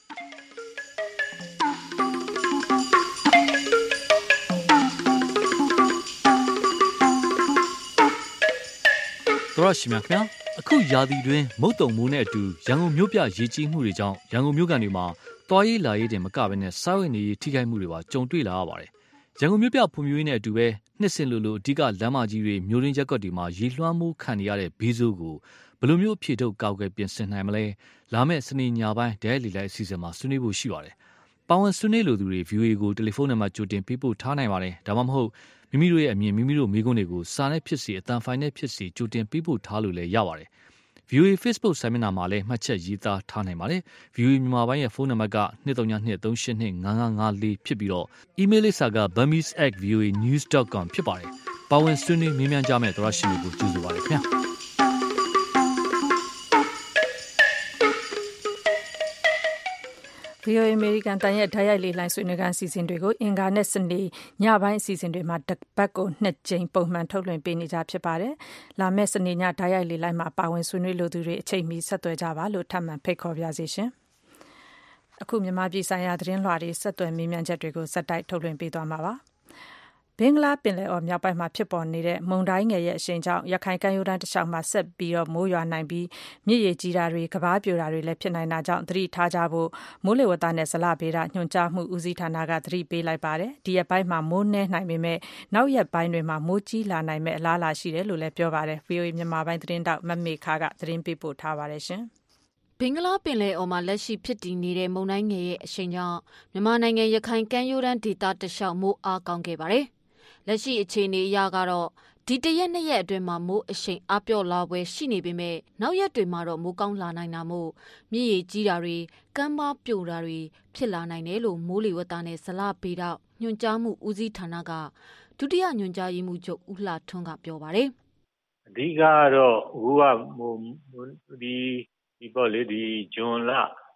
သောရရှိမြခင်ဗျာအခုရာသီတွင်မုတ်တုံမိုးနဲ့အတူရန်ကုန်မြို့ပြရေကြီးမှုတွေကြောင့်ရန်ကုန်မြို့ကန်တွေမှာသွားရေးလာရေးတင်မကဘဲနဲ့စားဝတ်နေရေးထိခိုက်မှုတွေပါကြုံတွေ့လာရပါတယ်။ရန်ကုန်မြို့ပြဖွံ့ဖြိုးရေးနဲ့အတူပဲနှစ်စဉ်လိုအဓိကလမ်းမကြီးတွေမြို့ရင်းရပ်ကွက်တွေမှာရေလွှမ်းမိုးခံနေရတဲ့ဘေးဆိုးကိုဘယ်လိုမျိုးအဖြစ်ထုတ်ကောက်ွယ်ပြင်ဆင်နိုင်မလဲလာမယ့်စနေညပိုင်းဒဲလီလိုက်အစီအစဉ်မှာဆွေးနွေးဖို့ရှိပါတယ်။ပါဝင်ဆွေးနွေးလိုသူတွေ VOA ကိုတယ်လီဖုန်းနံပါတ်ကြိုတင်ပေးပို့ထားနိုင်ပါတယ်။ဒါမှမဟုတ်မိမိတို့ရဲ့အမြင်မိမိတို့မိကုန်းတွေကိုစာနဲ့ဖြစ်စီအတန်ဖိုင်နဲ့ဖြစ်စီကြိုတင်ပေးပို့ထားလို့လည်းရပါတယ်။ VOA Facebook စာမျက်နှာမှာလည်းမှတ်ချက်ရေးသားထားနိုင်ပါတယ်။ VOA မြန်မာပိုင်းရဲ့ဖုန်းနံပါတ်က2323825554ဖြစ်ပြီးတော့ email လိပ်စာက burmese@voanews.com ဖြစ်ပါတယ်။ပါဝင်ဆွေးနွေးမေးမြန်းကြမယ့်သောရရှိမျိုးကိုကြိုဆိုပါရစေခင်ဗျာ။ VOA American တန်ရဲ့ဓာတ်ရိုက်လေလှိုင်းဆွေးနွေးခန်းအစီအစဉ်တွေကိုအင်္ဂါနဲ့စနေညပိုင်းအစီအစဉ်တွေမှာတစ်ပတ်ကို2ကြိမ်ပုံမှန်ထုတ်လွှင့်ပေးနေကြဖြစ်ပါတယ်။လာမယ့်စနေညဓာတ်ရိုက်လေလှိုင်းမှာပါဝင်ဆွေးနွေးလိုသူတွေအချိန်မီဆက်သွယ်ကြပါလို့ထပ်မံဖိတ်ခေါ်ပါရစေရှင်။အခုမြန်မာပြည်ဆိုင်ရာသတင်းလွှာတွေဆက်သွယ်မေးမြန်းချက်တွေကိုစက်တိုက်ထုတ်လွှင့်ပေးသွားမှာပါ။ဘင်္ဂလားပင်လယ်အော်မြောက်ပိုင်းမှာဖြစ်ပေါ်နေတဲ့မုန်တိုင်းငယ်ရဲ့အရှိန်ကြောင့်ရခိုင်ကမ်းရိုးတန်းတစ်လျှောက်မှာဆက်ပြီးတော့မိုးရွာနိုင်ပြီးမြစ်ရေကြီးတာတွေကမ်းပါးပြိုတာတွေလည်းဖြစ်နိုင်တာကြောင့်သတိထားကြဖို့မိုးလေဝသနဲ့ဇလဗေဒညွှန်ကြားမှုဦးစီးဌာနကသတိပေးလိုက်ပါတယ်။ဒီရက်ပိုင်းမှာမိုးနှဲနိုင်ပေမဲ့နောက်ရက်ပိုင်းတွေမှာမိုးကြီးလာနိုင်မဲ့အလားအလာရှိတယ်လို့လည်းပြောပါတယ်။ VOA မြန်မာပိုင်းသတင်းတောက်မမေခါကသတင်းပေးပို့ထားပါတယ်ရှင်။ဘင်္ဂလားပင်လယ်အော်မှာလက်ရှိဖြစ်တည်နေတဲ့မုန်တိုင်းငယ်ရဲ့အရှိန်ကြောင့်မြန်မာနိုင်ငံရခိုင်ကမ်းရိုးတန်းဒေသတလျှောက်မိုးအားကောင်းခဲ့ပါတယ်။လက်ရှိအခြေအနေအရကတော့ဒီတရက်နှစ်ရက်အတွင်းမှာမိုးအရှိန်အပြော့လာပွဲရှိနေပေမဲ့နောက်ရက်တွေမှာတော့မိုးကောင်းလာနိုင်တာမို့မြစ်ရေကြီးတာတွေကမ်းပါးပြိုတာတွေဖြစ်လာနိုင်တယ်လို့မိုးလေဝသနဲ့ဇလဗေဒညွှန်ကြားမှုဦးစီးဌာနကဒုတိယညွှန်ကြားရေးမှူးချုပ်ဦးလှထွန်းကပြောပါတယ်အအဓိကကတော့အခုကဒီပေါ့လေဒီဇွန်လ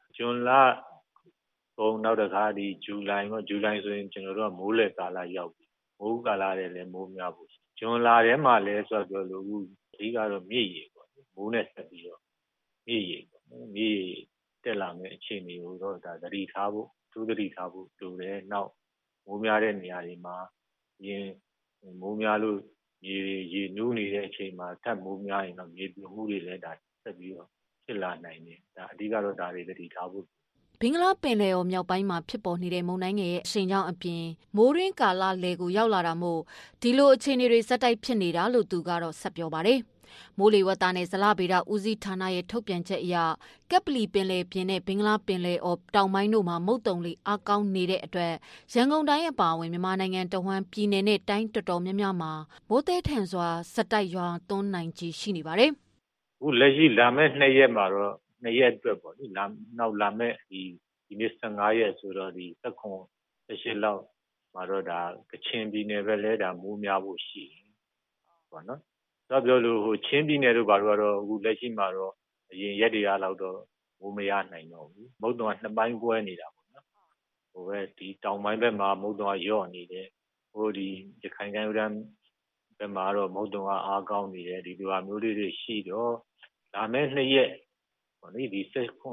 ကုန်နောက်တခါဒီဇူလိုင်ဆိုရင်ကျွန်တော်တို့ကမိုးလေကာလရောက်ပြီမိုးကာလတွေလည်းမိုးများဘူးဇွန်လထဲမှာလည်းဆိုတော့လို့အဓိကတော့မြစ်ရေပေါ့မိုးနဲ့ဆက်ပြီးတော့မြစ်ရေတက်လာမယ့်အခြေအနေကိုတော့ဒါသတိထားဖို့လိုတယ်နောက်မိုးများတဲ့နေရာတွေမှာမိုးများလို့ရေနူးနေတဲ့အချိန်မှာထပ်မိုးများရင်တော့မြေပြိုမှုတွေလည်းဒါဆက်ပြီးတော့ဖြစ်လာနိုင်တယ်ဒါအဓိကတော့ဒါတွေသတိထားဖို့ဘင်္ဂလားပင်လယ်အော်မြောက်ပိုင်းမှာဖြစ်ပေါ်နေတဲ့မုန်တိုင်းငယ်ရဲ့အရှိန်ကြောင့်အပြင်မိုးရင်းကာလလယ်ကိုရောက်လာတာမို့ဒီလိုအခြေအနေတွေဆက်တိုက်ဖြစ်နေတာလို့သူကတော့ဆက်ပြောပါတယ်။မိုးလေဝသနဲ့ဇလဗေဒဦးစီးဌာနရဲ့ထုတ်ပြန်ချက်အရကပ်ပလီပင်လယ်ပြင်နဲ့ဘင်္ဂလားပင်လယ်အော်တောင်ပိုင်းတို့မှာမုတ်တုံလေအားကောင်းနေတဲ့အတွက်ရန်ကုန်တိုင်းအပါအဝင်မြန်မာနိုင်ငံတဝန်းပြည်နယ်နဲ့တိုင်းတော်တော်များများမှာမိုးသည်ထန်စွာဆက်တိုက်ရွာသွန်းနိုင်ခြေရှိနေပါတယ်။အခုလက်ရှိလာမယ့်2ရက်မှာတော့2ရက်အတွက်ပေါ့လေနောက်လာမယ့်ဒီနေ့15ရက်ဆိုတော့ဒီ18လောက်မှာတော့ဒါကချင်ပြည်နယ်ပဲလဲဒါမိုးများဖို့ရှိတယ်ပေါ့နော်တော့ပြောလို့ချင်းပြည်နယ်တို့ဘာလို့ကတော့အခုလက်ရှိမှာတော့အရင်ရက်တွေကလောက်တော့မိုးမရနိုင်တော့ဘူးမုတ်တုံက2ပိုင်းကွဲနေတာပေါ့နော်ပဲဒီတောင်ပိုင်းဘက်မှာမုတ်တုံကညော့နေတယ်ဒီရခိုင်ကမ်းရိုးတန်းဘက်မှာတော့မုတ်တုံကအားကောင်းနေတယ်ဒီလိုအမျိုးလေးတွေရှိတော့ဒါမဲ့2ရက်ပေါ့နိဒီ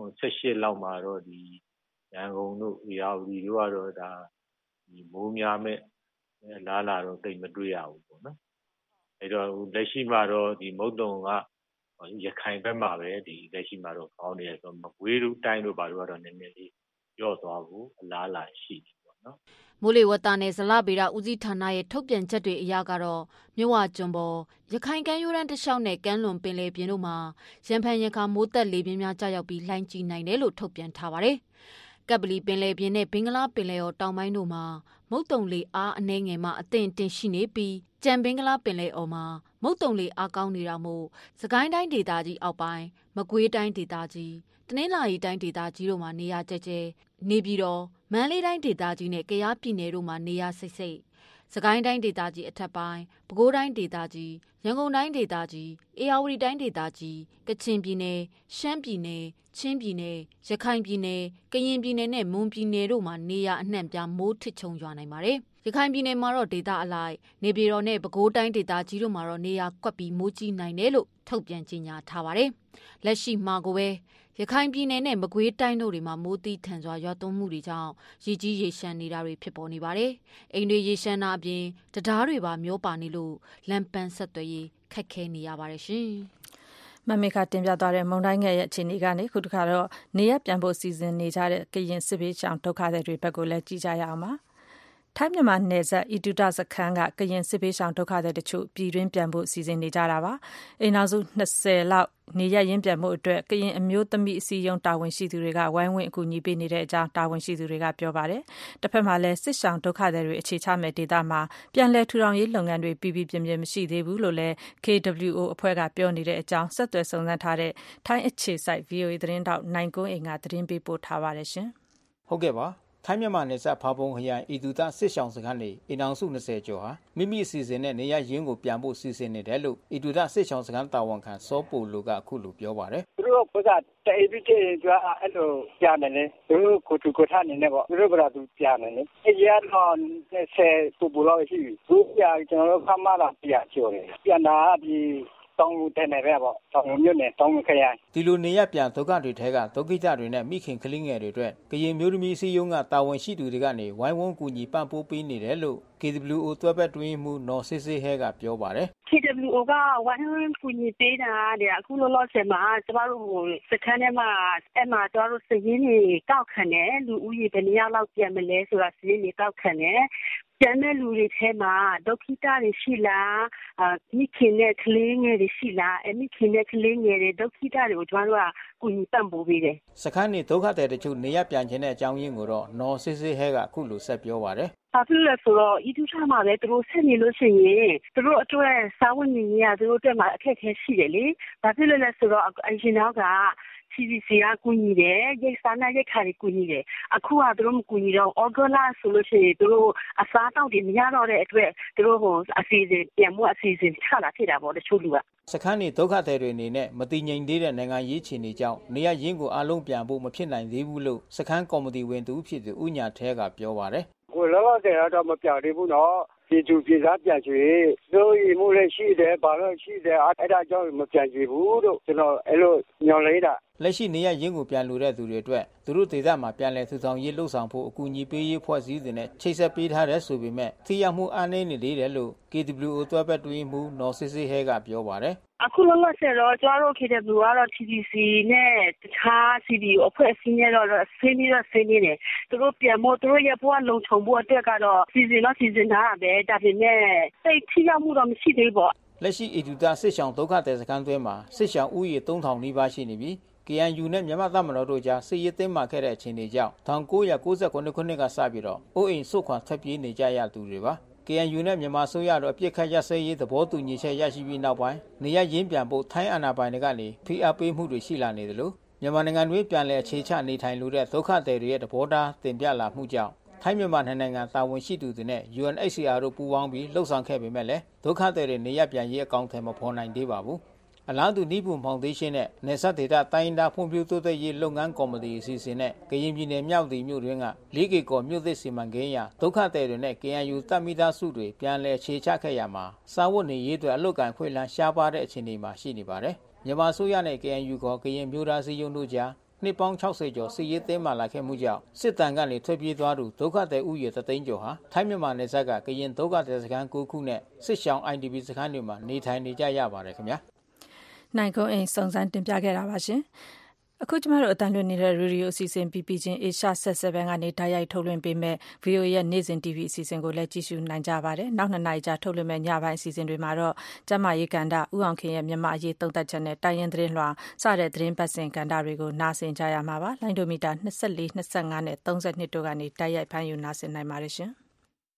18လောက်မှာတော့ဒီရန်ကုန်တို့ရာဝတီတို့ကတော့ဒါဒီမိုးများမဲ့လားလာတော့တိတ်မတွေ့ရဘူးပေါ့နော်အဲ့တော့လက်ရှိမှာတော့ဒီမုတ်တုံကရခိုင်ဘက်မှာပဲဒီလက်ရှိမှာတော့ကောင်းနေတယ်ဆိုတော့မကွေးတို့တိုင်းတို့ဘာလို့ကတော့နည်းနည်းလေးကြော့သွားဖို့အလားအလာရှိတယ်ပေါ့နော်မိုးလေဝသနဲ့ဇလဗေဒဦးစီးဌာနရဲ့ထုတ်ပြန်ချက်တွေအရကတော့မြဝကျွန်းပေါ်ရခိုင်ကမ်းရိုးတန်းတစ်လျှောက်နဲ့ကမ်းလွန်ပင်လယ်ပြင်တို့မှာရံဖန်ရံခါမိုးသက်လေပြင်းများကျရောက်ပြီးလှိုင်းကြီးနိုင်တယ်လို့ထုတ်ပြန်ထားပါတယ်ကပ်ပလီပင်လယ်ပြင်နဲ့ဘင်္ဂလားပင်လယ်အော်တောင်ပိုင်းတို့မှာမုတ်တုံလေအားအနှဲငယ်မှအသင့်တင်ရှိနေပြီးကြံဘင်္ဂလားပင်လယ်အော်မှာမုတ်တုံလေအားကောင်းနေတာမို့စကိုင်းတိုင်းဒေသကြီးအောက်ပိုင်းမကွေးတိုင်းဒေသကြီးတနင်္လာရီတိုင်းဒေသကြီးတို့မှာနေရာကျကျနေပြီးတော့မန္တလေးတိုင်းဒေသကြီးနဲ့ကယားပြည်နယ်တို့မှာနေရာစိတ်စိတ်စကိုင်းတိုင်းဒေသကြီးအထက်ပိုင်းပဲခူးတိုင်းဒေသကြီးရန်ကုန်တိုင်းဒေသကြီးအေရဝတီတိုင်းဒေသကြီးကချင်ပြည်နယ်ရှမ်းပြည်နယ်ချင်းပြည်နယ်ရခိုင်ပြည်နယ်ကရင်ပြည်နယ်နဲ့မွန်ပြည်နယ်တို့မှာနေရာအနှံ့ပြားမိုးထစ်ချုံရွာနိုင်ပါတယ်ရခိုင်ပြည်နယ်မှာတော့ဒေသအလိုက်နေပြည်တော်နဲ့ပဲခူးတိုင်းဒေသကြီးတို့မှာတော့နေရာကွက်ပြီးမိုးကြီးနိုင်တယ်လို့ထုတ်ပြန်ကြေညာထားပါတယ်လက်ရှိမှာကိုပဲရခိုင်ပြည်နယ်နဲ့မကွေးတိုင်းတို့တွေမှာမိုးသီးထန်စွာရွာသွန်းမှုတွေကြောင့်ရေကြီးရေရှမ်းနေတာတွေဖြစ်ပေါ်နေပါတယ်။အိမ်တွေရေရှမ်းတာအပြင်တရားတွေပါမျောပါနေလို့လမ်းပန်းဆက်သွယ်ရေးခက်ခဲနေရပါတယ်ရှင်။မမေခတင်ပြသွားတဲ့မုန်တိုင်းငယ်ရဲ့အခြေအနေကနေခုတခါတော့နေရပြန်ဖို့စီစဉ်နေကြတဲ့ကရင်စစ်ဘေးရှောင်ဒုက္ခသည်တွေဘက်ကိုလည်းကြည့်ကြရအောင်ပါ။ထိုင်းမြန်မာနယ်စပ်အီတူတစခန်းကကရင်စစ်ဘေးရှောင်ဒုက္ခသည်တချို့ပြည်တွင်းပြန်ဖို့စီစဉ်နေကြတာပါ။အိမ်နောက်စု20လောက်နေရရင်းပြန်မှုအတွက်ကရင်အမျိုးသမီးအစည်းအရုံးတာဝန်ရှိသူတွေကဝိုင်းဝန်းအကူအညီပေးနေတဲ့အကြောင်းတာဝန်ရှိသူတွေကပြောပါတယ်။တစ်ဖက်မှာလည်းစစ်ရှောင်ဒုက္ခသည်တွေအခြေချမဲ့ဒေသမှာပြန်လည်ထူထောင်ရေးလုပ်ငန်းတွေပြည်ပြင်းမရှိသေးဘူးလို့လည်း KWO အဖွဲ့ကပြောနေတဲ့အကြောင်းဆက်သွယ်စုံစမ်းထားတဲ့ထိုင်းအခြေစိုက် VOA သတင်းတောက်နိုင်ကုန်းအိမ်ကသတင်းပေးပို့ထားပါတယ်ရှင်။ဟုတ်ကဲ့ပါထိုင်းမြန်မာနယ်စပ်ဖာပုံခရိုင်အီတူတစစ်ရှောင်းစခန်းနေအင်အောင်စု20ကျော်ဟာမိမိအစီအစဉ်နဲ့နေရရင်းကိုပြန်ဖို့စီစဉ်နေတယ်လို့အီတူတစစ်ရှောင်းစခန်းတာဝန်ခံစောပူလူကအခုလိုပြောပါတယ်သူတို့ကတေပြီးတေကြအဲ့လိုပြန်တယ်လေသူတို့ကိုတူကိုထားနေနေပေါ့သူတို့ကသူပြန်တယ်လေအရင်တော့20ပူလောက်ရှိပြီသူပြန်ကျွန်တော်တို့ခမလာပြန်ကျော်တယ်ပြန်တာဒီတောင်းလို့တဲ့နေပဲပေါ့တောင်းမြို့နယ်တောင်းခရိုင်ဒီလိုနေရပြန်ဒုက္ခတွေထဲကဒုက္ခိတတွေနဲ့မိခင်ကလေးငယ်တွေအတွက်ကရင်မျိုးသမီးစည်းရုံးကတာဝန်ရှိသူတွေကနေဝိုင်းဝန်းကူညီပံ့ပိုးပေးနေတယ်လို့ KWO တွဲဘက်တွင်းမှုနော်စစ်စစ်ဟဲကပြောပါတယ် KWO ကဝိုင်းဝန်းကူညီပေးတာတဲ့အခုလောလောဆယ်မှာကျမတို့စခန်းထဲမှာအဲ့မှာကျမတို့စရင်းတွေကောက်ခံတယ်လူဦးရေဘယ်နှယောက်လောက်ပြန်မလဲဆိုတာစရင်းတွေကောက်ခံတယ်ကျန်တဲ့လူတွေထဲမှာဒုက္ခိတတွေရှိလားမိခင်နဲ့ကလေးငယ်တွေရှိလားမိခင်နဲ့ကလေးငယ်တွေဒုက္ခိတတွေကိုကျမတို့ကကူညီပံ့ပိုးပေးတယ်စခန်းနေဒုက္ခတွေတချို့နေရပြန်ခြင်းတဲ့အကြောင်းရင်းကိုတော့နော်စစ်စစ်ဟဲကအခုလိုဆက်ပြောပါတယ်ဘာဖြစ်လဲဆိုတော့ဤသူထမှာပဲသူတို့ဆက်နေလို့ရှိရင်သူတို့အတွက်စာဝတ်နေရေးကသူတို့အတွက်မှာအခက်အခဲရှိတယ်လေဘာဖြစ်လဲဆိုတော့အရင်တော့က CDC ကကူညီတယ်ရိတ်စားနဲ့ရိတ်ခါတွေကူညီတယ်အခုကသူတို့မကူညီတော့ဩဂုတ်လဆိုလို့ရှိရင်သူတို့အစားတောက်တွေမရတော့တဲ့အတွက်သူတို့အစီအစဉ်ပြန်မှုအစီအစဉ်ချလာဖြစ်တာပေါ့တချို့လူကစခန်းနေဒုက္ခသည်တွေအနေနဲ့မတည်ငြိမ်သေးတဲ့နိုင်ငံရေးခြေနေကြောင်းနေရရင်းကိုအလုံးပြန်ဖို့မဖြစ်နိုင်သေးဘူးလို့စခန်းကော်မတီဝင်သူဖြစ်သူဦးညာထဲကပြောပါတယ်ကိုလောလောဆယ်တော့မပြောင်းသေးဘူးနော်ပြည်သူပြည်သားပြန်ချွေတို့ရမှုလည်းရှိတယ်ဘာလို့ရှိတယ်အဲ့ဒါကြောင့်မပြန်ချွေဘူးလို့ကျွန်တော်အဲ့လိုညွှန်လိုက်တာလက်ရှိနေရရင်းကိုပြန်လို့တဲ့သူတွေအတွက်သူတို့ဒေသမှာပြန်လည်ထူထောင်ရေးလှုပ်ဆောင်ဖို့အကူအညီပေးရေးဖွဲ့စည်းတဲ့ချိတ်ဆက်ပေးထားတဲ့ဆိုပေမဲ့ထိရောက်မှုအားနည်းနေသေးတယ်လို့ KWO တွဲဘက်တွင်းမှုနော်စစ်စစ်ဟဲကပြောပါတယ်အခုလောလောဆယ်တော့ကျွန်တော်တို့ KWO ကတော့ TDC နဲ့တခြား CDO အဖွဲ့အစည်းနဲ့တော့ဆွေးနွေးတယ်သူတို့ပြန်မို့သူတို့ရဲ့ဘဝလုံခြုံဖို့အတွက်ကတော့စီစဉ်ထားတာပဲဒါပေမဲ့စိတ်ထိရောက်မှုတော့မရှိသေးဘူးပေါ့လက်ရှိအီဒူတာစစ်ဆောင်ဒုက္ခသည်စခန်းတွင်းမှာစစ်ဆောင်ဥယျာဉ် 3000 နီးပါးရှိနေပြီး KNU နဲ့မြန်မာတပ်မတော်တို့ကြားစစ်ရေးတင်းမာခဲ့တဲ့အခြေအနေကြောင့်1999ခုနှစ်ကစပြီးတော့အိုးအိမ်စုခွာထွက်ပြေးနေကြရသူတွေပါ KNU နဲ့မြန်မာဆိုရတော့အပြစ်ခတ်ရစဲရေးသဘောတူညီချက်ရရှိပြီးနောက်ပိုင်းနေရရင်းပြန်ဖို့ထိုင်းအာဏာပိုင်တွေကနေဖိအားပေးမှုတွေရှိလာနေတယ်လို့မြန်မာနိုင်ငံတွင်းပြန်လည်အခြေချနေထိုင်လို့တဲ့ဒုက္ခသည်တွေရဲ့သဘောထားတင်ပြလာမှုကြောင့်ထိုင်းမြန်မာနိုင်ငံတာဝန်ရှိသူတွေနဲ့ UNHCR တို့ပူးပေါင်းပြီးလှုပ်ဆောင်ခဲ့ပေမဲ့လည်းဒုက္ခသည်တွေနေရပြန်ရေးအကောင့်ထဲမဖော်နိုင်သေးပါဘူးအလားတူနိပွန်ဖောင်ဒေးရှင်းနဲ့နယ်စပ်ဒေသတိုင်းဒေသဖွံ့ဖြိုးတိုးတက်ရေးလုပ်ငန်းကော်မတီအစီအစဉ်နဲ့ကရင်ပြည်နယ်မြောက်ပြည်မြို့တွင်းက 4K ကော်မြို့သစ်စီမံကိန်းရာဒုက္ခသည်တွေနဲ့ KNU တပ်မိသားစုတွေပြန်လည်ခြေချခဲ့ရမှာစာဝတ်နေရေးအတွက်အလုတ်ကန်ခွေလန်းရှားပါတဲ့အခြေအနေမှာရှိနေပါတယ်မြန်မာဆိုရနဲ့ KNU ကရင်မျိုးသားစည်းရုံးတို့ကြားနှစ်ပေါင်း60ကျော်စစ်ရေးတင်းမာလာခဲ့မှုကြောင့်စစ်တမ်းကနေထွက်ပြေးသွားသူဒုက္ခသည်ဥယျာဉ်3သိန်းကျော်ဟာထိုင်းမြန်မာနယ်စပ်ကကရင်ဒုက္ခသည်စခန်း9ခုနဲ့စစ်ရှောင်း IDP စခန်းတွေမှာနေထိုင်နေကြရပါတယ်ခင်ဗျာနိုင်ကုန်းအိမ်စုံစမ်းတင်ပြခဲ့တာပါရှင်အခုကျမတို့အတန်းလွှင့်နေတဲ့ရေဒီယိုအစီအစဉ် PP ချင်း Asia 77ကနေတိုက်ရိုက်ထုတ်လွှင့်ပေးမဲ့ VOA ရဲ့နေ့စဉ် TV အစီအစဉ်ကိုလည်းကြည့်ရှုနိုင်ကြပါတယ်။နောက်2နာရီကြာထုတ်လွှင့်မဲ့ညပိုင်းအစီအစဉ်တွေမှာတော့ကျမရေးကဏ္ဍဥအောင်ခင်ရဲ့မြန်မာအရေးသုံးသပ်ချက်နဲ့တိုင်းရင်းသတင်းလွှာစတဲ့သတင်းပတ်စဉ်ကဏ္ဍတွေကိုနားဆင်ကြရမှာပါ။လိုင်းဒိုမီတာ24 25နဲ့32တို့ကနေတိုက်ရိုက်ဖမ်းယူနားဆင်နိုင်ပါတယ်ရှင်။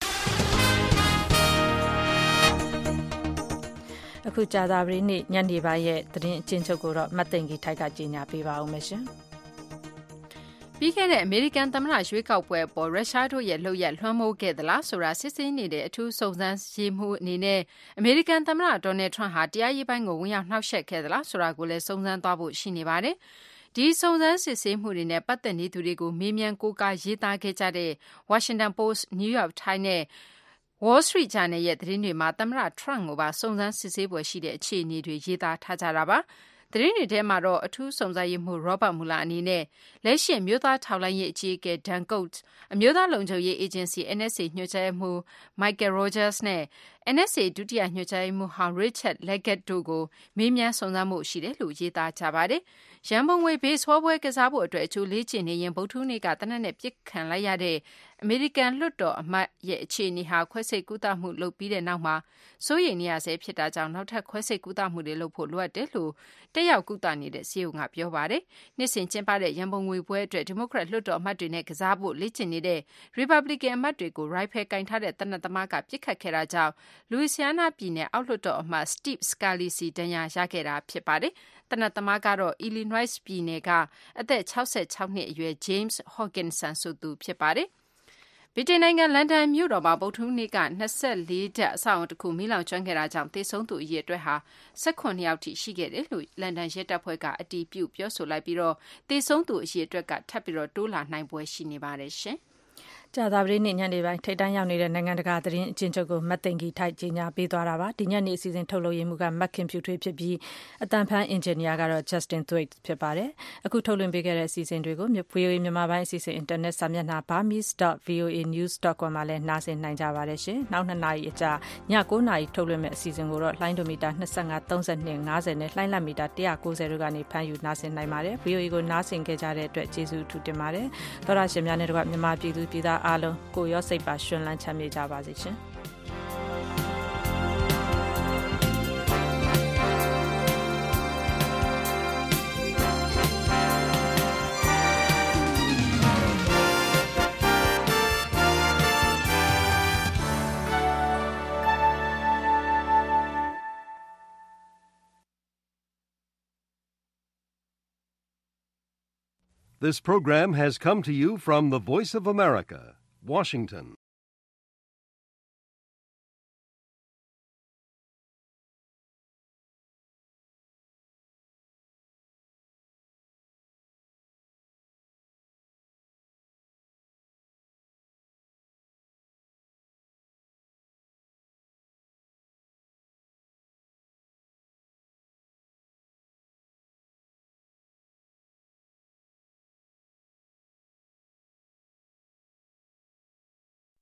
အခုကြာသပတေးနေ့ညနေပိုင်းရဲ့သတင်းအကျဉ်းချုပ်ကိုတော့မတ်သိင်္ဂီထိုက်ကကြီးညာပေးပါဦးမယ်ရှင်။ပြီးခဲ့တဲ့အမေရိကန်သမ္မတရွေးကောက်ပွဲအပေါ်ရုရှားတို့ရဲ့လှုပ်ရက်လွှမ်းမိုးခဲ့သလားဆိုတာစစ်ဆေးနေတဲ့အထူးစုံစမ်းရေးမှုအနေနဲ့အမေရိကန်သမ္မတဒေါ်နယ်ထရန့်ဟာတရားရေးပိုင်းကိုဝင်ရောက်နှောက်ယှက်ခဲ့သလားဆိုတာကိုလည်းစုံစမ်းသွားဖို့ရှိနေပါတယ်။ဒီစုံစမ်းစစ်ဆေးမှုတွေနဲ့ပတ်သက်နေသူတွေကိုမေးမြန်းကိုးကားရေးသားခဲ့ကြတဲ့ Washington Post, New York Times နဲ့Wall Street Journal ရဲ့သတင်းတွေမှာသမ္မတ Trump ကိုပါစုံစမ်းစစ်ဆေးပွဲရှိတဲ့အခြေအနေတွေရေးသားထားကြတာပါ။သတင်းတွေထဲမှာတော့အထူးစုံစမ်းရေးမှူး Robert Mueller အနေနဲ့လက်ရှိမျိုးသားထောက်လှမ်းရေးအကြီးအကဲ Dan Coats အမျိုးသားလုံခြုံရေးအေဂျင်စီ NSA ညွှန်ကြားရေးမှူး Michael Rogers နဲ့ NSA ဒုတိယညွှန်ကြားရေးမှူးဟောင်း Richard Leggett တို့ကိုမေးမြန်းစုံစမ်းမှုရှိတယ်လို့ရေးသားကြပါတယ်။ရန်ပုံငွေဘေးဆွဲပွဲကစားဖို့အတွက်အကျိုးလေ့ကျင့်နေရင်ဗုဒ္ဓဟူးနေ့ကတနက်နဲ့ပြစ်ခံလိုက်ရတဲ့အမေရိကန်လွှတ်တော်အမတ်ရဲ့အခြေအနေဟာခွဲစိတ်ကုသမှုလုပ်ပြီးတဲ့နောက်မှာစိုးရိမ်နေရဆဲဖြစ်တာကြောင့်နောက်ထပ်ခွဲစိတ်ကုသမှုတွေလုပ်ဖို့လိုအပ်တယ်လို့တက်ရောက်ကုသနေတဲ့စီယုံကပြောပါတယ်။နှစ်စဉ်ကျင်းပတဲ့ရန်ပုံငွေပွဲအတွက်ဒီမိုကရက်လွှတ်တော်အမတ်တွေနဲ့ကစားဖို့လေ့ကျင့်နေတဲ့ Republican အမတ်တွေကိုရိုင်ဖယ်ကင်ထားတဲ့တနက်သမားကပြစ်ခတ်ခဲ့တာကြောင့် Louisiana ပြည်နယ်အောက်လွှတ်တော်အမတ် Steve Scalise ဒဏ်ရာရခဲ့တာဖြစ်ပါတယ်။တနက်သမားကတော့ Illinois ပြည်နယ်ကအသက်66နှစ်အရွယ် James Hodgkinson ဆိုသူဖြစ်ပါတယ်။ဗြိတိန်နိုင်ငံလန်ဒန်မြို့တော်မှာဗုဒ္ဓဟူးနေ့က24ဓာတ်အဆောက်အအုံတစ်ခုမီးလောင်ကျွမ်းခဲ့တာကြောင့်သေဆုံးသူအရေအတွက်ဟာ18ယောက်ထိရှိခဲ့တယ်လို့လန်ဒန်ရဲတပ်ဖွဲ့ကအတည်ပြုပြောဆိုလိုက်ပြီးတော့သေဆုံးသူအရေအတွက်ကထပ်ပြီးတော့တိုးလာနိုင်ပွဲရှိနေပါတယ်ရှင်။ကြာသပတေးနေ့ညနေပိုင်းထိပ်တန်းရောက်နေတဲ့နိုင်ငံတကာသတင်းအကျဉ်းချုပ်ကိုမတ်သိင်္ဂီထိုက်ကြီးညာပေးသွားတာပါဒီညနေအစီအစဉ်ထုတ်လုပ်ရေးမှုကမတ်ခင်ဖြူထွေးဖြစ်ပြီးအတန်ဖန်အင်ဂျင်နီယာကတော့ Justin Thwaite ဖြစ်ပါတယ်အခုထုတ်လွှင့်ပေးခဲ့တဲ့အစီအစဉ်တွေကို VOA မြန်မာပိုင်းအစီအစဉ် internet စာမျက်နှာ burmese.voanews.com မှာလည်းနားဆင်နိုင်ကြပါတယ်ရှင်နောက်2နာရီအကြာည9နာရီထုတ်လွှင့်မယ့်အစီအစဉ်ကိုတော့လိုင်းဒိုမီတာ25 32 50နဲ့လှိုင်းလတ်မီတာ190တို့ကနေဖမ်းယူနားဆင်နိုင်ပါတယ် VOA ကိုနားဆင်ခဲ့ကြတဲ့အတွက်ကျေးဇူးအထူးတင်ပါတယ်သောရရှင်များနဲ့တကွမြန်မာပြည်သူပြည်သားအားလုံးကိုရောစိတ်ပါရှင်လန်းချမ်းမြေ့ကြပါစေရှင် This program has come to you from the Voice of America, Washington.